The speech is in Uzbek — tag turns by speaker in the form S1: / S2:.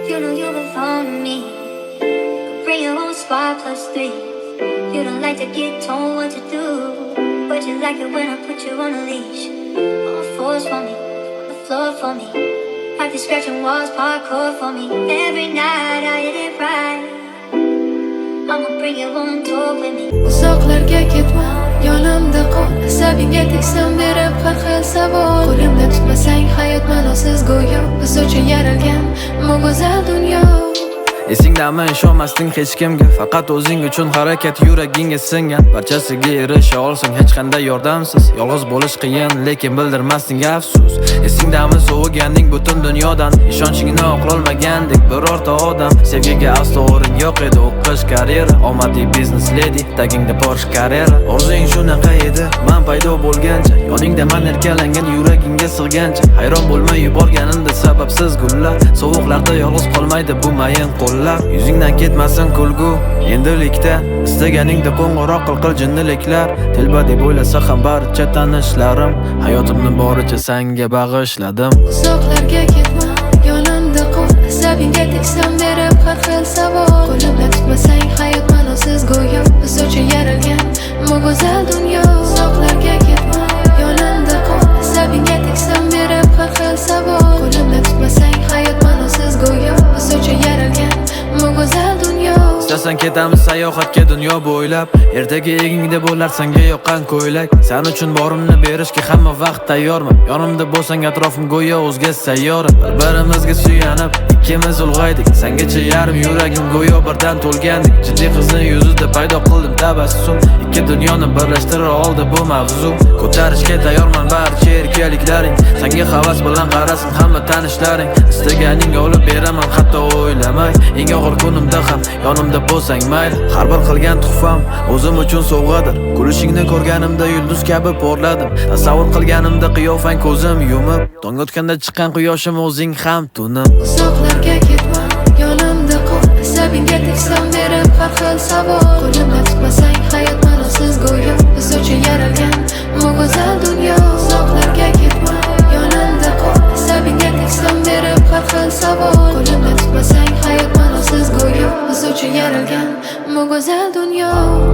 S1: You know you belong to me. Could bring your own spot +3. You don't like to get told what to do, but you like it when I put you on a leash. On the floors for me, on the floor for me. Practice scratching walls, parkour for me. Every night I hit it right. I'ma bring you on tour with me.
S2: Uzoqlarga ketma, yonimda qol. Asabingga tegsam berib har xil savol. Qo'limda tutmasang hayot ma'nosiz go'yo. Biz uchun yaralgan bu go'zal dunyo.
S3: Esingdami ishonmasding hech kimga, faqat o'zing uchun harakat yuragingga singan. Barchasiga erisha olsang hech qanday yordamsiz. Yolg'iz bo'lish qiyin, lekin bildirmasding afsus. Esingdami so'g'iganding butun dunyodan, ishonchingni oqlolmagandek birorta odam. Sevgiga aslo o'rin yo'q edi, o'qish karyera, omadiy biznes lady, tagingda Porsche Carrera. Orzung shunaqa edi, men paydo bo'lgancha, yoningda men erkalangan yuragingga sig'gancha. Hayron bo'lmay yuborganimda sababsiz gullar, sovuqlarda yolg'iz qolmaydi bu mayin qo'llar. Yuzingdan ketmasin kulgu, endilikda istaganingda qo'ng'iroq qil jinniliklar. Telba deb o'ylasa ham barcha tanishlarim, hayotimni boricha senga bag'ishladim.
S2: Uzoqlarga ketma, yonimda qol. Asabingga tegsam berib har xil savol. Qo'limda tutmasang hayot ma'nosiz go'yo. Biz uchun yaralgan bu go'zal dunyo. Uzoqlarga ketma, yonimda qol. Asabingga tegsam berib har xil savol. Qo'limda tutmasang hayot ma'nosiz go'yo. Biz uchun yaralgan bu go'zal dunyo.
S3: Istasan ketamiz sayohatga dunyo bo'ylab. Ertaga egingda bo'lar senga yoqqan ko'ylak. Sen uchun borimni berishga hamma vaqt tayyorman. Yonimda bo'lsang atrofim go'yo o'zga sayyora. Bir-birimizga suyanib ikkimiz ulg'aydik. Sengacha yarim yuragim go'yo birdan to'lgandik. Jiddiy qizning yuzida paydo qildim tabassum. Ikki dunyoni birlashtira oldi bu mavzu. Ko'tarishga tayyorman barcha erkaliklaring. Senga havas bilan qarasin hamma tanishlaring. Istaganing olib beraman hatto o'ylamay. Eng og'ir kunimda ham yonimda bo'lsang mayli. Har bir qilgan tuhfam o'zim uchun sovg'adir. Kulishingni ko'rganimda yulduz kabi porladim. Tasavvur qilganimda qiyofang ko'zim yumib, tong otganda chiqqan quyoshim o'zing ham tunim.
S2: Uzoqlarga ketma, yonimda qol. Asabingga tegsam berib har xil savol. Qo'limda tutmasang hayot ma'nosiz go'yo. Biz uchun yaralgan bu go'zal dunyo. Uzoqlarga ketma, yonimda qol. Asabingga tegsam berib har xil savol. Qo'limda tutmasang hayot ma'nosiz go'yo. Biz uchun yaralgan bu go'zal dunyo.